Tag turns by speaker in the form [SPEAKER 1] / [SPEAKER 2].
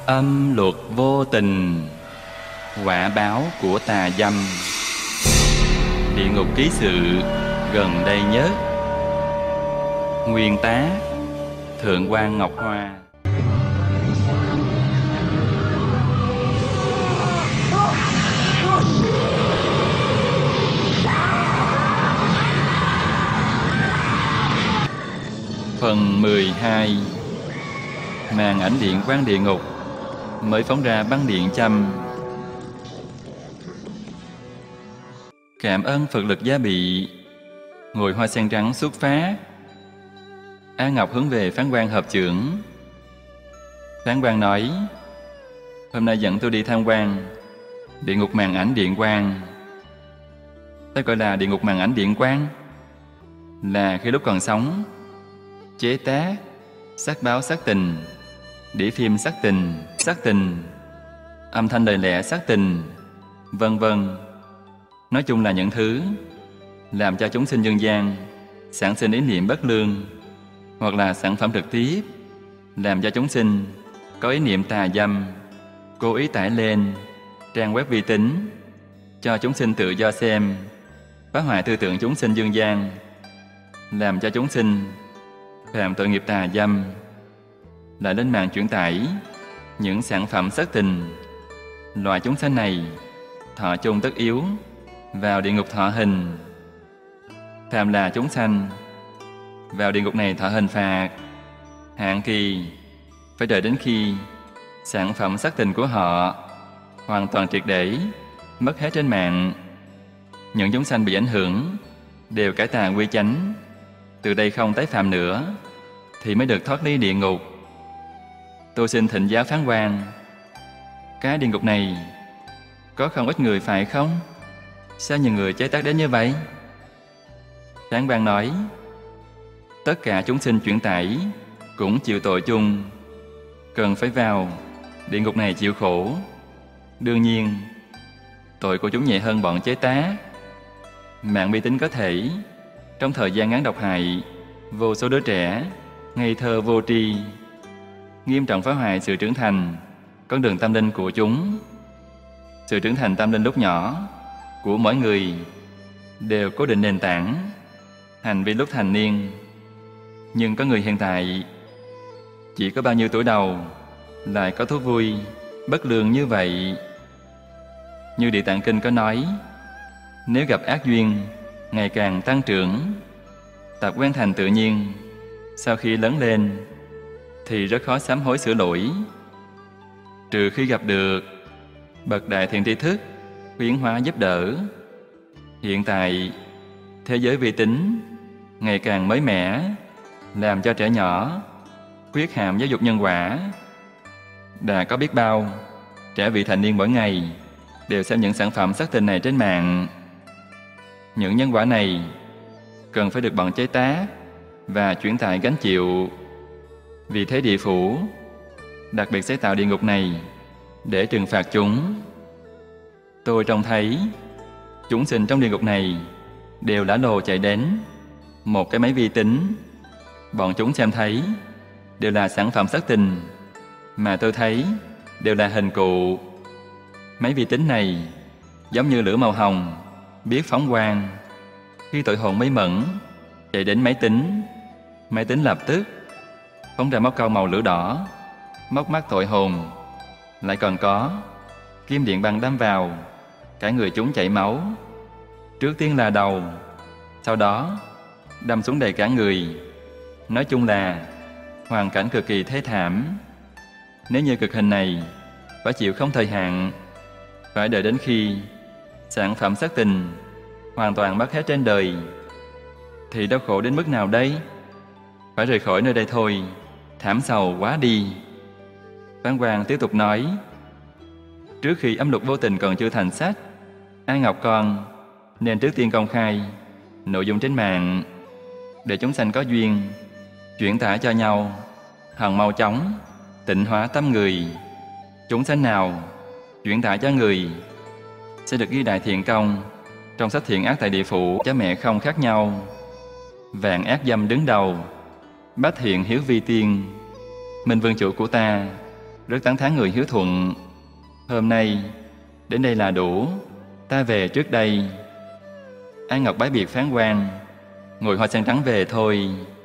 [SPEAKER 1] Âm luật vô tình, quả báo của tà dâm. Địa ngục ký sự gần đây nhất. Nguyên tác Thượng quan Ngọc Hoa. Phần 12. Màn ảnh điện quang địa ngục mới phóng ra băng điện châm. Cảm ơn Phật lực gia bị. Ngồi hoa sen trắng xuất phát. A Ngọc hướng về Phán quan hợp chưởng. Phán quan nói: hôm nay dẫn tôi đi tham quan địa ngục màn ảnh điện quang. Ta gọi là địa ngục màn ảnh điện quang là khi lúc còn sống, chế tác, sắc báo sắc tình, đĩa phim sắc tình, âm thanh lời lẽ sắc tình, vân vân. Nói chung là những thứ làm cho chúng sinh dân gian sản sinh ý niệm bất lương, hoặc là sản phẩm trực tiếp làm cho chúng sinh có ý niệm tà dâm, cố ý tải lên trang web vi tính cho chúng sinh tự do xem, phá hoại tư tưởng chúng sinh dân gian, làm cho chúng sinh phạm tội nghiệp tà dâm, lại lên mạng chuyển tải những sản phẩm sắc tình. Loại chúng sanh này thọ chung tất yếu vào địa ngục thọ hình. Phạm là chúng sanh vào địa ngục này thọ hình phạt, hạn kỳ phải đợi đến khi sản phẩm sắc tình của họ hoàn toàn triệt để mất hết trên mạng. Những chúng sanh bị ảnh hưởng đều cải tà quy chánh, từ đây không tái phạm nữa, thì mới được thoát ly địa ngục. Tôi xin thỉnh giáo Phán quan, cái địa ngục này có không ít người phải không? Sao nhiều người chế tác đến như vậy? Phán quan nói: tất cả chúng sinh chuyển tải cũng chịu tội chung, cần phải vào địa ngục này chịu khổ. Đương nhiên, tội của chúng nhẹ hơn bọn chế tác. Mạng vi tính có thể trong thời gian ngắn độc hại vô số đứa trẻ ngây thơ vô tri, nghiêm trọng phá hoại sự trưởng thành con đường tâm linh của chúng. Sự trưởng thành tâm linh lúc nhỏ của mỗi người đều cố định nền tảng hành vi lúc thành niên. Nhưng có người hiện tại chỉ có bao nhiêu tuổi đầu lại có thú vui bất lương như vậy. Như Địa Tạng Kinh có nói, nếu gặp ác duyên ngày càng tăng trưởng, tập quen thành tự nhiên, sau khi lớn lên thì rất khó sám hối sửa lỗi, trừ khi gặp được bậc đại thiện tri thức khuyến hóa giúp đỡ. Hiện tại thế giới vi tính ngày càng mới mẻ, làm cho trẻ nhỏ khuyết hàm giáo dục nhân quả. Đã có biết bao trẻ vị thành niên mỗi ngày đều xem những sản phẩm sắc tình này trên mạng. Những nhân quả này cần phải được bọn chế tác và chuyển tải gánh chịu. Vì thế địa phủ đặc biệt sẽ tạo địa ngục này để trừng phạt chúng. Tôi trông thấy chúng sinh trong địa ngục này đều lả lồ chạy đến một cái máy vi tính. Bọn chúng xem thấy đều là sản phẩm sắc tình, mà tôi thấy đều là hình cụ. Máy vi tính này giống như lửa màu hồng, biết phóng quang. Khi tội hồn mê mẩn chạy đến máy tính lập tức phóng ra móc câu màu lửa đỏ, móc mắt tội hồn. Lại còn có kim điện băng đâm vào, cả người chúng chảy máu. Trước tiên là đầu, sau đó đâm xuống đầy cả người. Nói chung là hoàn cảnh cực kỳ thê thảm. Nếu như cực hình này phải chịu không thời hạn, phải đợi đến khi sản phẩm sắc tình hoàn toàn mất hết trên đời, thì đau khổ đến mức nào đây? Phải rời khỏi nơi đây thôi, thảm sầu quá đi. Phán quan tiếp tục nói: trước khi âm luật vô tình còn chưa thành sách, A Ngọc con nên trước tiên công khai nội dung trên mạng, để chúng sanh có duyên chuyển tải cho nhau, hằng mau chóng tịnh hóa tâm người. Chúng sanh nào chuyển tải cho người sẽ được ghi đại thiện công trong sách thiện ác tại địa phủ. Cha mẹ không khác nhau, vạn ác dâm đứng đầu, bách thiện hiếu vi tiên. Minh vương chủ của ta rất tán thán người hiếu thuận. Hôm nay, đến đây là đủ, ta về trước đây. An Ngọc bái biệt Phán quan, ngồi hoa sen trắng về thôi.